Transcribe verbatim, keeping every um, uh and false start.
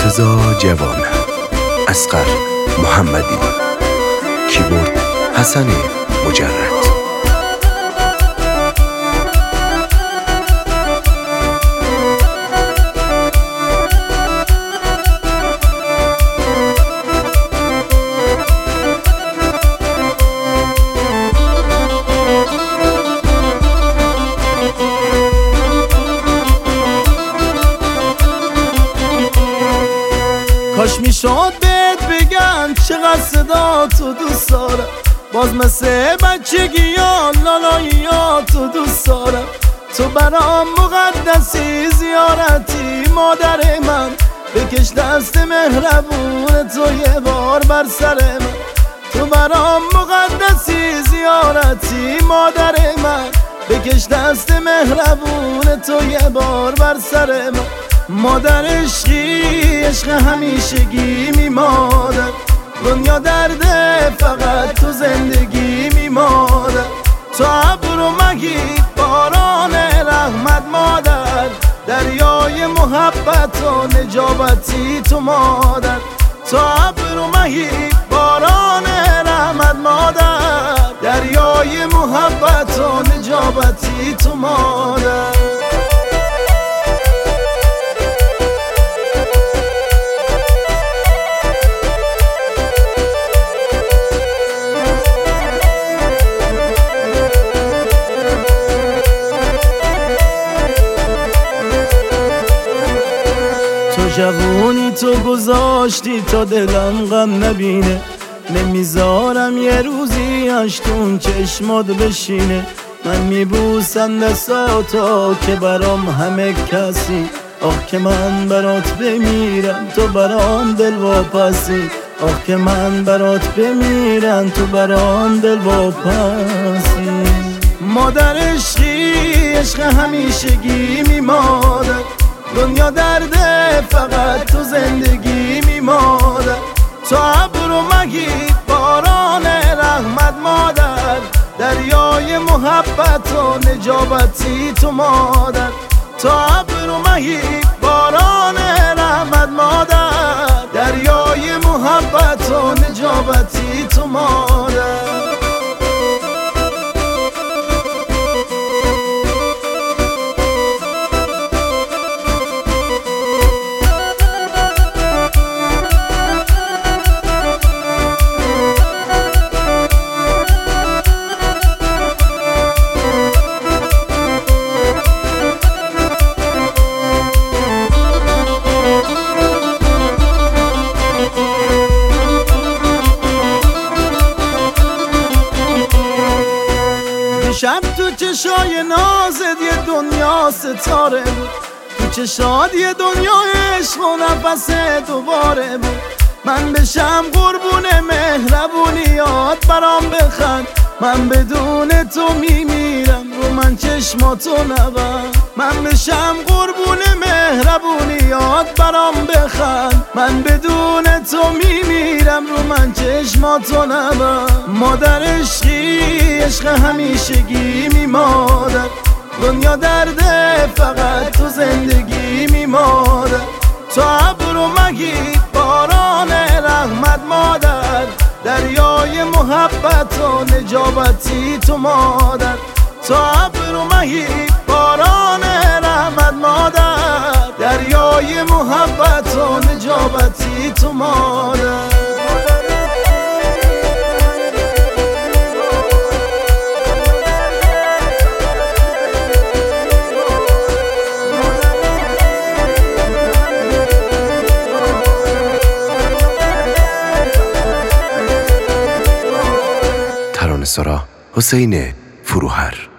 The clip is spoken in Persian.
مرتضی جوان، اصغر محمدی، کیبورد حسن مجرد. کاش میشد بهت بگم چقدر صدا تو دوست دارم، باز مثل بچگی یا لالایی تو دوست دارم. تو برام مقدسی زیارتی مادر من، بکش دست مهربون تو یه بار بر سر من. تو برام مقدسی زیارتی مادر من، بکش دست مهربون تو یه بار بر سر من. مادر عشقی عشق همیشگی می مادر، دنیا درده فقط تو زندگی می مادر. تو ابر و مگید باران رحمت مادر، دریای محبت و نجابتی تو مادر. تو ابر و مگید باران رحمت مادر، دریای محبت و نجابتی تو مادر. جوونی تو گذاشتی تا دلم غم نبینه، نمیذارم یه روزی اشتون چشمات بشینه. من میبوسم دستاتو که برام همه کسی، آخ که من برات بمیرم تو برام دل واپسی. آخ که من برات بمیرم تو برام دل واپسی. مادر عشقی عشق همیشگی می مادر، دنیا درده فقط تو زندگی می مادر. تو ابر و مگید باران رحمت مادر، دریای محبت و نجابتی تو مادر. تو ابر و مگید باران رحمت مادر، دریای محبت و نجابتی تو مادر. شب تو چشای نازت یه دنیا ستاره بود، تو چشات یه دنیا عشق و نفس دوباره بود. من بشم قربون مهربونیات برام بخند، من بدون تو میمیرم رو من چشماتو نبند. من بشم قربون مهربونیات برام بخند، من بدون تو میمیرم رو من چشماتو نبند. مادر عشقی عشق همیشگی می مادر، دنیا درده فقط تو زندگی می مادر. تو ابر و مگید باران رحمت مادر، دریای محبت و نجابتی تو مادر. تو ابر و مگید باران رحمت مادر، دریای محبت و نجابتی تو مادر. ترانه‌سرا حسین فروهر.